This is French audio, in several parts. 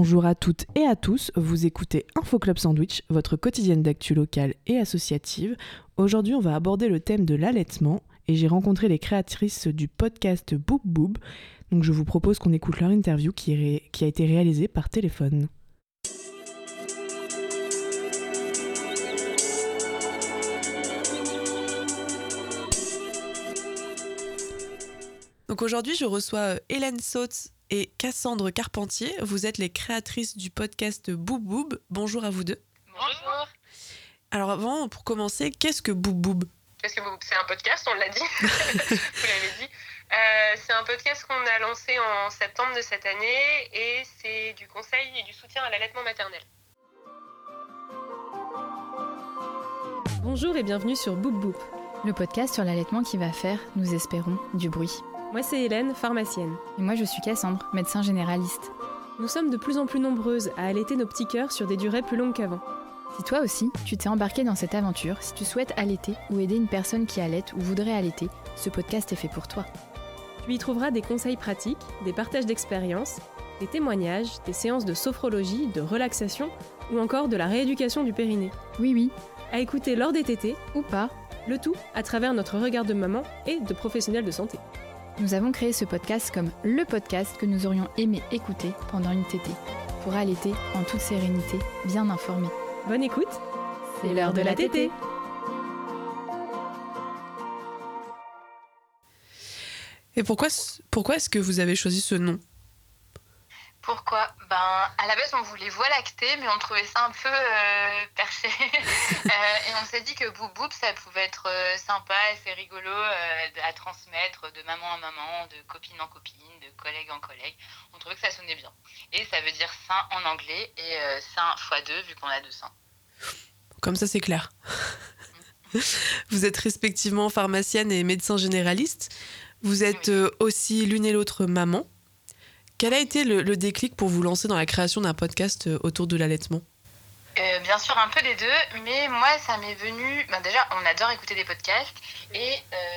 Bonjour à toutes et à tous, vous écoutez Info Club Sandwich, votre quotidienne d'actu locale et associative. Aujourd'hui, on va aborder le thème de l'allaitement et j'ai rencontré les créatrices du podcast Boub Boub. Donc je vous propose qu'on écoute leur interview qui a été réalisée par téléphone. Donc aujourd'hui, je reçois Hélène Sautz et Cassandre Carpentier. Vous êtes les créatrices du podcast Boub Boub. Bonjour à vous deux. Bonjour. Alors avant, pour commencer, qu'est-ce que Boub Boub ? Qu'est-ce que Boub Boub ? C'est un podcast, on l'a dit. Vous l'avez dit. C'est un podcast qu'on a lancé en septembre de cette année et c'est du conseil et du soutien à l'allaitement maternel. Bonjour et bienvenue sur Boub Boub, le podcast sur l'allaitement qui va faire, nous espérons, du bruit. Moi c'est Hélène, pharmacienne. Et moi je suis Cassandre, médecin généraliste. Nous sommes de plus en plus nombreuses à allaiter nos petits cœurs sur des durées plus longues qu'avant. Si toi aussi, tu t'es embarqué dans cette aventure, si tu souhaites allaiter ou aider une personne qui allaite ou voudrait allaiter, ce podcast est fait pour toi. Tu y trouveras des conseils pratiques, des partages d'expériences, des témoignages, des séances de sophrologie, de relaxation ou encore de la rééducation du périnée. Oui, à écouter lors des tétés ou pas, le tout à travers notre regard de maman et de professionnels de santé. Nous avons créé ce podcast comme le podcast que nous aurions aimé écouter pendant une tétée, pour allaiter en toute sérénité, bien informé. Bonne écoute, c'est l'heure de la tétée. Et pourquoi est-ce que vous avez choisi ce nom ? Pourquoi ? À la base, on voulait Voie lactée, mais on trouvait ça un peu perché. Et on s'est dit que Boub Boub, ça pouvait être sympa et c'est rigolo à transmettre de maman en maman, de copine en copine, de collègue en collègue. On trouvait que ça sonnait bien. Et ça veut dire sein en anglais et sein x2 vu qu'on a 2 seins. Comme ça, c'est clair. Vous êtes respectivement pharmacienne et médecin généraliste. Vous êtes aussi l'une et l'autre maman. Quel a été le déclic pour vous lancer dans la création d'un podcast autour de l'allaitement ? Bien sûr, un peu des deux, mais moi, ça m'est venu... déjà, on adore écouter des podcasts, et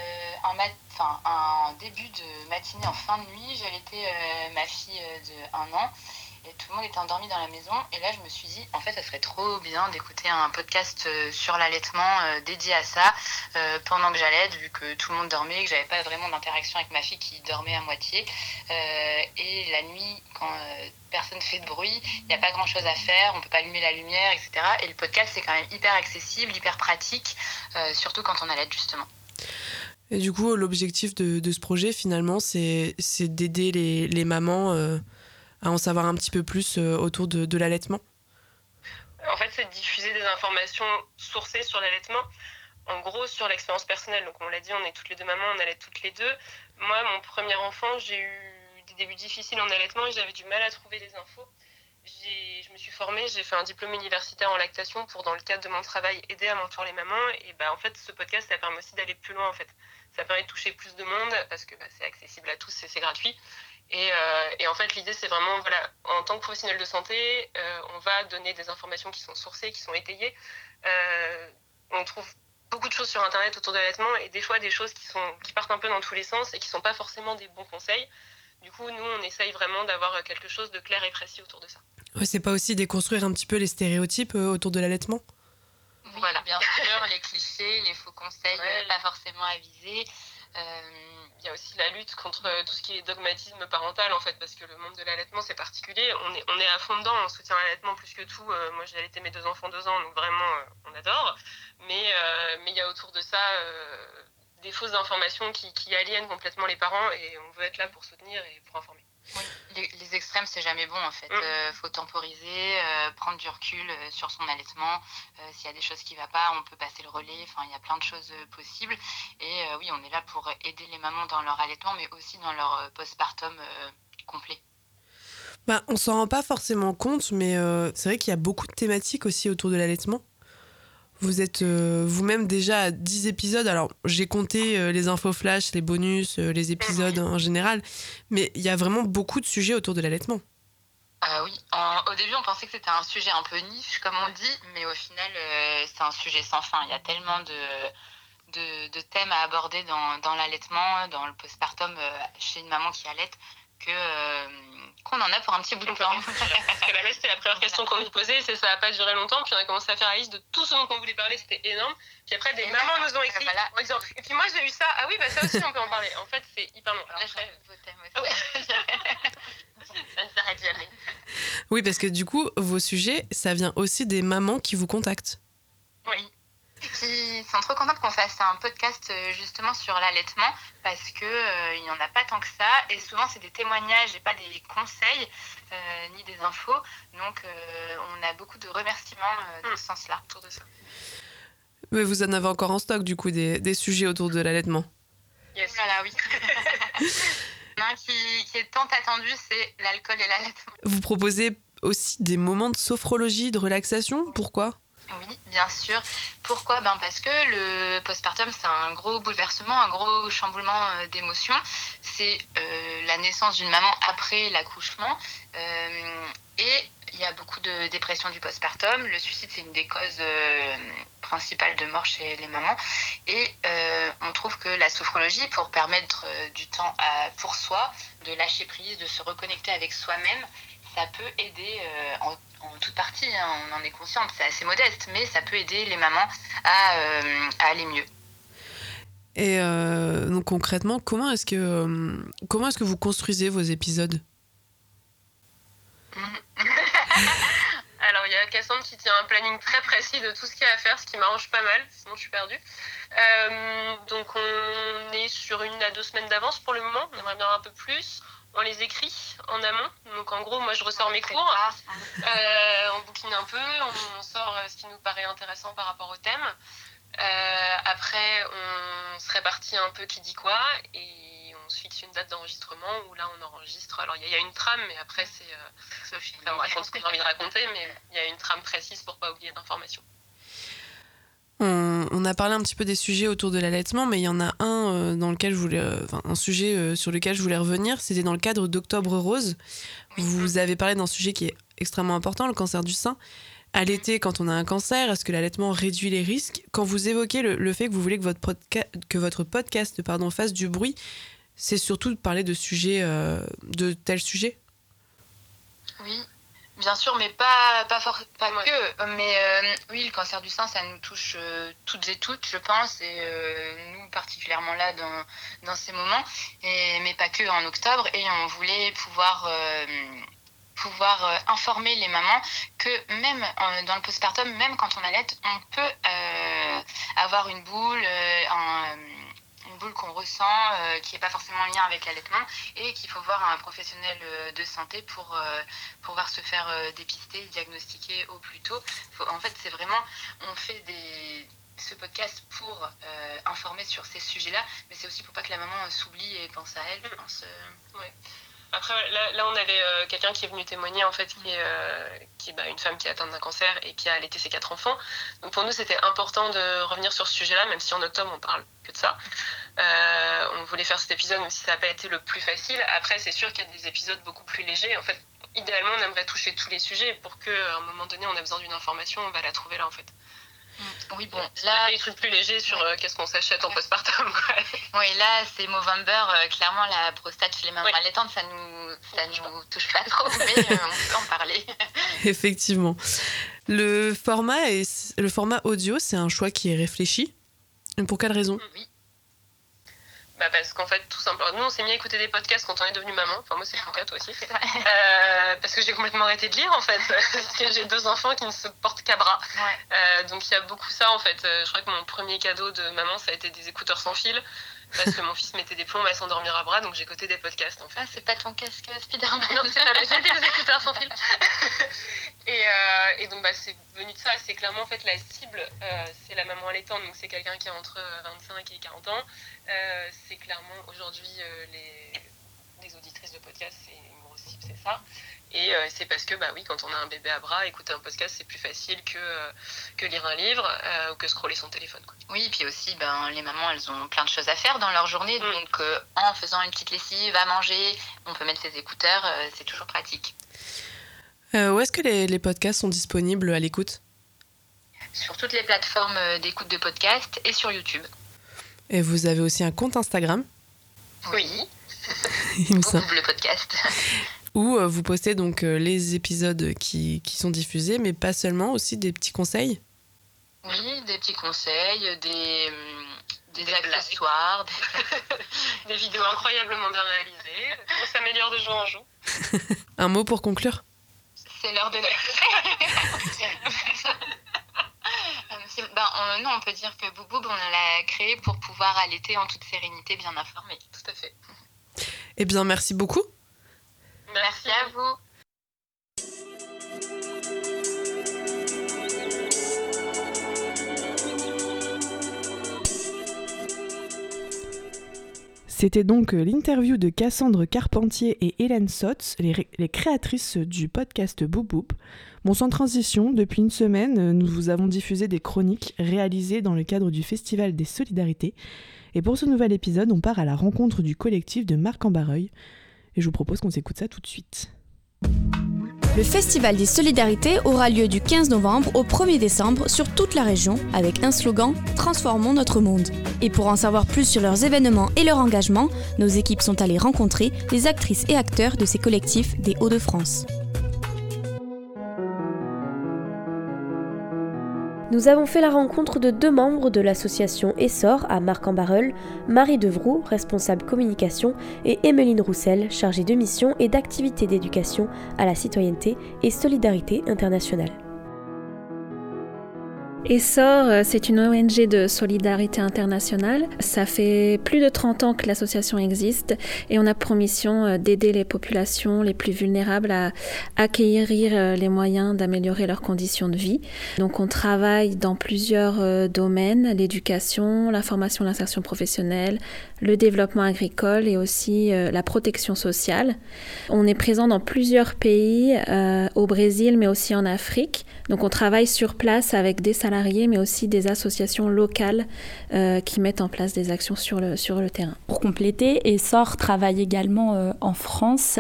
en début de matinée, en fin de nuit, j'allaitais ma fille de 1 an, et tout le monde était endormi dans la maison, et là, je me suis dit, en fait, ça serait trop bien d'écouter un podcast sur l'allaitement dédié à ça, pendant que j'allaite, vu que tout le monde dormait, et que j'avais pas vraiment d'interaction avec ma fille qui dormait à moitié, et la nuit, quand personne fait de bruit, il n'y a pas grand chose à faire, on peut pas allumer la lumière, etc. Et le podcast, c'est quand même hyper accessible, hyper pratique, surtout quand on allaite, justement. Et du coup, l'objectif de ce projet, finalement, c'est d'aider les mamans à en savoir un petit peu plus autour de l'allaitement. En fait, c'est de diffuser des informations sourcées sur l'allaitement, en gros sur l'expérience personnelle. Donc on l'a dit, on est toutes les deux mamans, on allait toutes les deux. Moi, mon premier enfant, j'ai eu des débuts difficiles en allaitement et j'avais du mal à trouver les infos. Je me suis formée, j'ai fait un diplôme universitaire en lactation pour, dans le cadre de mon travail, aider à mentorer les mamans. Et en fait, ce podcast, ça permet aussi d'aller plus loin, en fait. Ça permet de toucher plus de monde parce que c'est accessible à tous et c'est gratuit. Et en fait, l'idée, c'est vraiment, en tant que professionnel de santé, on va donner des informations qui sont sourcées, qui sont étayées. On trouve beaucoup de choses sur Internet autour de l'allaitement et des fois des choses qui partent un peu dans tous les sens et qui ne sont pas forcément des bons conseils. Du coup, nous, on essaye vraiment d'avoir quelque chose de clair et précis autour de ça. Ouais, c'est pas aussi déconstruire un petit peu les stéréotypes autour de l'allaitement ? Voilà, bien sûr, les clichés, les faux conseils, pas forcément avisés. Il y a aussi la lutte contre tout ce qui est dogmatisme parental, en fait, parce que le monde de l'allaitement, c'est particulier. On est à fond dedans, on soutient l'allaitement plus que tout. Moi, j'ai allaité mes 2 enfants 2 ans, donc vraiment, on adore. Mais il y a autour de ça des fausses informations qui aliènent complètement les parents et on veut être là pour soutenir et pour informer. Oui, les extrêmes, c'est jamais bon en fait. Faut temporiser, prendre du recul sur son allaitement. S'il y a des choses qui ne vont pas, on peut passer le relais. Enfin, il y a plein de choses possibles. Et oui, on est là pour aider les mamans dans leur allaitement, mais aussi dans leur postpartum complet. On s'en rend pas forcément compte, mais c'est vrai qu'il y a beaucoup de thématiques aussi autour de l'allaitement. Vous êtes vous-même déjà à 10 épisodes. Alors, j'ai compté les infos flash, les bonus, les épisodes en général. Mais il y a vraiment beaucoup de sujets autour de l'allaitement. Oui. Au début, on pensait que c'était un sujet un peu niche, comme on dit. Mais au final, c'est un sujet sans fin. Il y a tellement de thèmes à aborder dans l'allaitement, dans le postpartum chez une maman qui allaite, qu'on en a pour un petit bout de temps. Parce que là, c'était la première question qu'on nous posait, ça n'a pas duré longtemps, puis on a commencé à faire la liste de tout ce dont on voulait parler, c'était énorme. Puis après, des mamans nous ont écrit en disant, et puis moi j'ai eu ça, ah oui, bah ça aussi on peut en parler. En fait, c'est hyper long. Alors, Là, je retrouve vos thèmes aussi. Ça ne s'arrête jamais. Oui, parce que du coup, vos sujets, ça vient aussi des mamans qui vous contactent. Oui. Qui sont trop contentes qu'on fasse un podcast justement sur l'allaitement parce que il n'y en a pas tant que ça et souvent c'est des témoignages et pas des conseils ni des infos, donc on a beaucoup de remerciements dans ce sens-là autour de ça. Mais vous en avez encore en stock du coup des sujets autour de l'allaitement. Yes. Voilà, oui. Un qui est tant attendu, c'est l'alcool et l'allaitement. Vous proposez aussi des moments de sophrologie, de relaxation, pourquoi ? Oui, bien sûr. Pourquoi ? Parce que le postpartum, c'est un gros bouleversement, un gros chamboulement d'émotions. C'est la naissance d'une maman après l'accouchement. Et il y a beaucoup de dépression du postpartum. Le suicide, c'est une des causes principales de mort chez les mamans. Et on trouve que la sophrologie, pour permettre du temps pour soi, de lâcher prise, de se reconnecter avec soi-même, ça peut aider en toute partie, on en est consciente, c'est assez modeste, mais ça peut aider les mamans à aller mieux. Et donc concrètement, comment est-ce que vous construisez vos épisodes ? Alors, il y a Cassandre qui tient un planning très précis de tout ce qu'il y a à faire, ce qui m'arrange pas mal, sinon je suis perdue. Donc, on est sur 1 à 2 semaines d'avance pour le moment, on aimerait bien un peu plus. On les écrit en amont, donc en gros, moi je ressors mes cours, on bouquine un peu, on sort ce qui nous paraît intéressant par rapport au thème. Après, on se répartit un peu qui dit quoi, et on se fixe une date d'enregistrement où là on enregistre. Alors il y a une trame, mais après c'est Sophie qui raconte ce que j'ai envie de raconter, mais il y a une trame précise pour pas oublier d'informations. On a parlé un petit peu des sujets autour de l'allaitement, mais il y en a un dans lequel un sujet sur lequel je voulais revenir. C'était dans le cadre d'Octobre Rose. Oui. Vous avez parlé d'un sujet qui est extrêmement important, le cancer du sein. Allaiter quand on a un cancer, est-ce que l'allaitement réduit les risques ? Quand vous évoquez le fait que vous voulez que votre podcast fasse du bruit, c'est surtout de parler de tels sujets ? Oui. Bien sûr, mais pas que. Mais oui, le cancer du sein, ça nous touche toutes et toutes, je pense, et nous particulièrement là dans ces moments, mais pas que en octobre. Et on voulait pouvoir informer les mamans que même dans le postpartum, même quand on allaite, on peut avoir une boule, une boule qu'on ressent, qui n'est pas forcément en lien avec l'allaitement, et qu'il faut voir un professionnel de santé pour pouvoir se faire dépister, diagnostiquer au plus tôt. En fait, c'est vraiment, on fait ce podcast pour informer sur ces sujets-là, mais c'est aussi pour pas que la maman s'oublie et pense à elle, je pense. Ouais. Après, là, on avait quelqu'un qui est venu témoigner, en fait, qui est une femme qui est atteinte d'un cancer et qui a allaité ses 4 enfants. Donc pour nous, c'était important de revenir sur ce sujet-là, même si en octobre, on parle que de ça. On voulait faire cet épisode, même si ça n'a pas été le plus facile. Après, c'est sûr qu'il y a des épisodes beaucoup plus légers. En fait, idéalement, on aimerait toucher tous les sujets pour qu'à un moment donné, on a besoin d'une information, on va la trouver là, en fait. Oui, bon, là, des trucs plus légers sur qu'est-ce qu'on s'achète en postpartum. Oui, là, c'est Movember. Clairement, la prostate chez les mamans allaitantes, ça nous touche pas trop, mais on peut en parler. Effectivement. Le format audio, c'est un choix qui est réfléchi. Pour quelle raison ? Oui. Parce qu'en fait, tout simplement, nous on s'est mis à écouter des podcasts quand on est devenu maman. Enfin, moi c'est mon cas, toi aussi. Parce que j'ai complètement arrêté de lire en fait. Parce que j'ai 2 enfants qui ne se portent qu'à bras. Ouais. Donc il y a beaucoup ça en fait. Je crois que mon premier cadeau de maman, ça a été des écouteurs sans fil. Parce que mon fils mettait des plombs à s'endormir à bras, donc j'écoutais des podcasts en fait. Ah, c'est pas ton casque Spider-Man. Non, c'est pas j'ai des écouteurs sans fil. Et donc c'est venu de ça, c'est clairement en fait la cible, c'est la maman allaitante, donc c'est quelqu'un qui a entre 25 et 40 ans. C'est clairement aujourd'hui les auditrices de podcast, c'est une grosse cible, c'est ça. Et c'est parce que quand on a un bébé à bras, écouter un podcast c'est plus facile que lire un livre ou que scroller son téléphone, quoi. Oui, puis aussi les mamans elles ont plein de choses à faire dans leur journée, donc en faisant une petite lessive, à manger, on peut mettre ses écouteurs, c'est toujours pratique. Où est-ce que les podcasts sont disponibles à l'écoute ? Sur toutes les plateformes d'écoute de podcasts et sur YouTube. Et vous avez aussi un compte Instagram ? Oui, Boubou, le podcast. Où vous postez donc les épisodes qui sont diffusés, mais pas seulement, aussi des petits conseils. Oui, des petits conseils, des accessoires, des vidéos incroyablement bien réalisées. On s'améliore de jour en jour. Un mot pour conclure ? C'est l'heure de non, on peut dire que Boubou, on l'a créé pour pouvoir allaiter en toute sérénité, bien informé. Tout à fait. Eh bien, merci beaucoup. Merci à vous. C'était donc l'interview de Cassandre Carpentier et Hélène Sotz, les créatrices du podcast Boubou. Bon, sans transition, depuis une semaine, nous vous avons diffusé des chroniques réalisées dans le cadre du Festival des Solidarités. Et pour ce nouvel épisode, on part à la rencontre du collectif de Marc-en-Barreuil. Et je vous propose qu'on s'écoute ça tout de suite. Le Festival des Solidarités aura lieu du 15 novembre au 1er décembre sur toute la région avec un slogan « Transformons notre monde ». Et pour en savoir plus sur leurs événements et leur engagement, nos équipes sont allées rencontrer les actrices et acteurs de ces collectifs des Hauts-de-France. Nous avons fait la rencontre de 2 membres de l'association Essor à Marc-en-Barreuil, Marie Devroux, responsable communication, et Emmeline Roussel, chargée de mission et d'activités d'éducation à la citoyenneté et solidarité internationale. Essor, c'est une ONG de solidarité internationale. Ça fait plus de 30 ans que l'association existe et on a pour mission d'aider les populations les plus vulnérables à acquérir les moyens d'améliorer leurs conditions de vie. Donc on travaille dans plusieurs domaines, l'éducation, la formation, l'insertion professionnelle, le développement agricole et aussi la protection sociale. On est présent dans plusieurs pays, au Brésil mais aussi en Afrique. Donc on travaille sur place avec des salariés mais aussi des associations locales qui mettent en place des actions sur le terrain. Pour compléter, Essor travaille également en France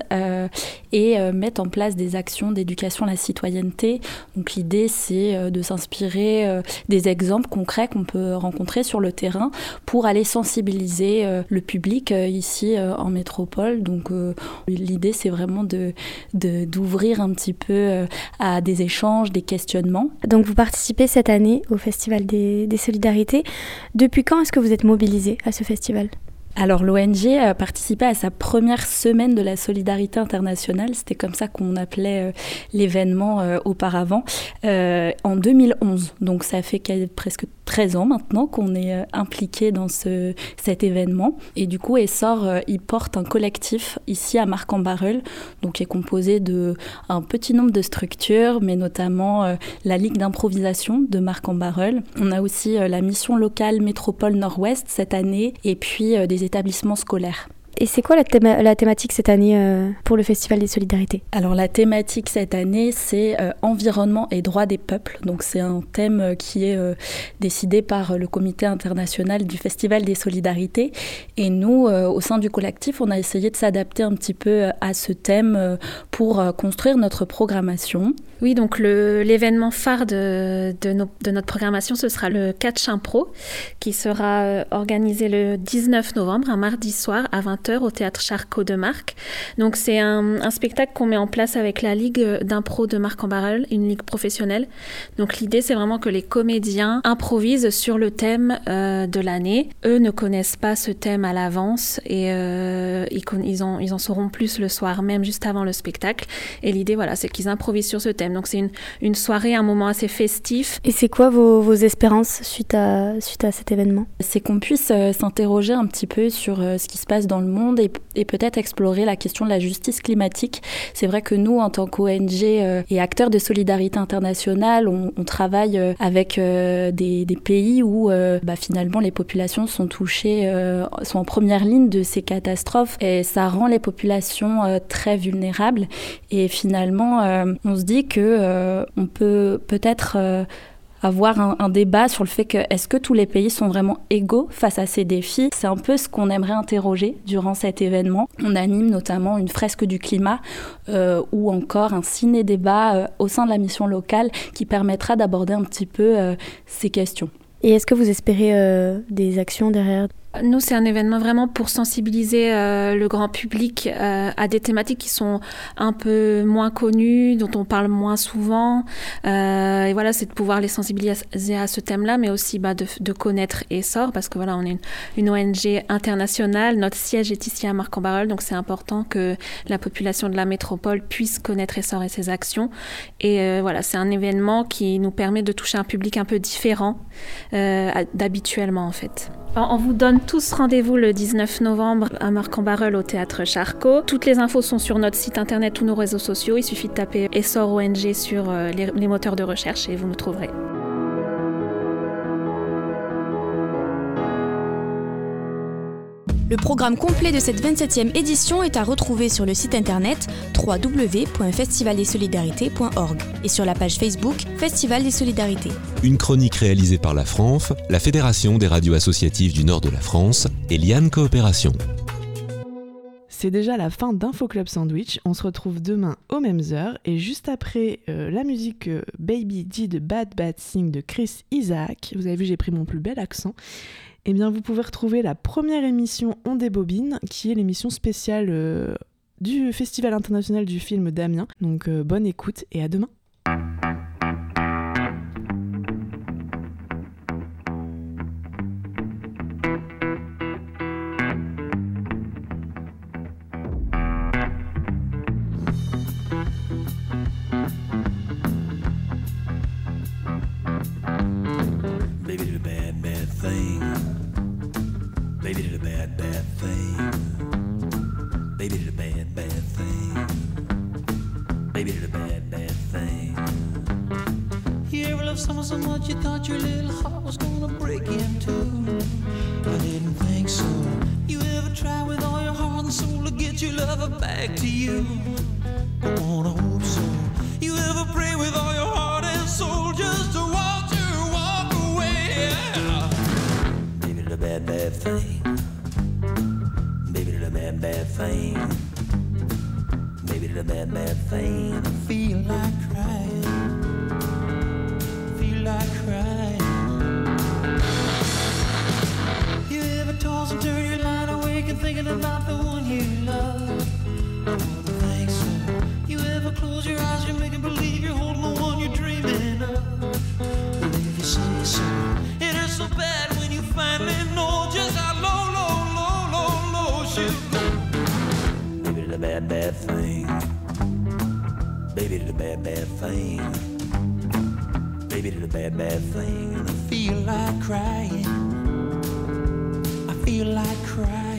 et met en place des actions d'éducation à la citoyenneté. Donc l'idée, c'est de s'inspirer des exemples concrets qu'on peut rencontrer sur le terrain pour aller sensibiliser le public ici en métropole. Donc l'idée, c'est vraiment d'ouvrir un petit peu à des échanges, des questionnements. Donc vous participez cette année au Festival des Solidarités. Depuis quand est-ce que vous êtes mobilisés à ce festival ? Alors l'ONG a participé à sa première semaine de la solidarité internationale, c'était comme ça qu'on appelait l'événement auparavant, en 2011. Donc ça fait presque 13 ans maintenant qu'on est impliqué dans cet événement. Et du coup, Essor, il porte un collectif ici à Marc-en-Barreuil, donc qui est composé d'un petit nombre de structures, mais notamment la Ligue d'improvisation de Marc-en-Barreuil. On a aussi la mission locale Métropole Nord-Ouest cette année, et puis des établissements scolaires. Et c'est quoi la thématique cette année pour le Festival des Solidarités ? Alors la thématique cette année, c'est environnement et droits des peuples. Donc c'est un thème qui est décidé par le comité international du Festival des Solidarités. Et nous, au sein du collectif, on a essayé de s'adapter un petit peu à ce thème pour construire notre programmation. Oui, donc l'événement phare de notre programmation, ce sera le Catch Impro, qui sera organisé le 19 novembre, un mardi soir à 20h au Théâtre Charcot de Marc. Donc c'est un spectacle qu'on met en place avec la Ligue d'impro de Marc-en-Barreuil, une ligue professionnelle. Donc l'idée, c'est vraiment que les comédiens improvisent sur le thème de l'année. Eux ne connaissent pas ce thème à l'avance et ils en sauront plus le soir même, juste avant le spectacle. Et l'idée, voilà, c'est qu'ils improvisent sur ce thème. Donc c'est une soirée, un moment assez festif. Et c'est quoi vos espérances suite à cet événement ? C'est qu'on puisse s'interroger un petit peu sur ce qui se passe dans le monde et peut-être explorer la question de la justice climatique. C'est vrai que nous, en tant qu'ONG et acteurs de solidarité internationale, on travaille avec des pays où finalement les populations sont touchées, sont en première ligne de ces catastrophes et ça rend les populations très vulnérables. Et finalement, on se dit que on peut peut-être avoir un débat sur le fait que est-ce que tous les pays sont vraiment égaux face à ces défis. C'est un peu ce qu'on aimerait interroger durant cet événement. On anime notamment une fresque du climat ou encore un ciné-débat au sein de la mission locale qui permettra d'aborder un petit peu ces questions. Et est-ce que vous espérez des actions derrière ? Nous, c'est un événement vraiment pour sensibiliser le grand public à des thématiques qui sont un peu moins connues, dont on parle moins souvent. Et voilà, c'est de pouvoir les sensibiliser à ce thème-là, mais aussi de connaître Essor, parce que voilà, on est une ONG internationale. Notre siège est ici à Marcq-en-Barœul, donc c'est important que la population de la métropole puisse connaître Essor et ses actions. Et voilà, c'est un événement qui nous permet de toucher un public un peu différent d'habituellement, en fait. On vous donne tous rendez-vous le 19 novembre à Marcq-en-Barœul au Théâtre Charcot. Toutes les infos sont sur notre site internet ou nos réseaux sociaux. Il suffit de taper Essor ONG sur les moteurs de recherche et vous nous trouverez. Le programme complet de cette 27e édition est à retrouver sur le site internet www.festivaldessolidarités.org et sur la page Facebook Festival des Solidarités. Une chronique réalisée par la FRANF, la Fédération des radios associatives du nord de la France et Liane Coopération. C'est déjà la fin d'Info-Club Sandwich. On se retrouve demain aux mêmes heures et juste après la musique Baby D de Bad Bad Thing de Chris Isaak. Vous avez vu, j'ai pris mon plus bel accent. Eh bien, vous pouvez retrouver la première émission On débobine, qui est l'émission spéciale du Festival international du film d'Amiens. Donc, bonne écoute et à demain. Baby did a bad, bad thing. Baby did a bad, bad thing. Baby did a bad, bad thing. Baby did a bad, bad thing. You ever loved someone so much you thought your little heart was gonna break in two? I didn't think so. You ever try with all your heart and soul to get your lover back to you? I wanna hope so. You ever pray with all your heart and soul just to watch her walk away? Yeah. Baby did a bad, bad thing. Baby did a bad, bad thing. Baby did a bad, bad thing. I feel like crying. Feel like crying. You ever toss and turn your line awake and thinking about the one you love? I don't think so. You ever close your eyes, you're making believe you're holding the one you're dreaming of? Well, if you say so, it hurts so bad when you finally know just how low, low, low, low, low you go. Baby did a bad, bad thing. Baby did a bad, bad thing. Baby did a bad, bad thing. And I feel like crying. I feel like crying.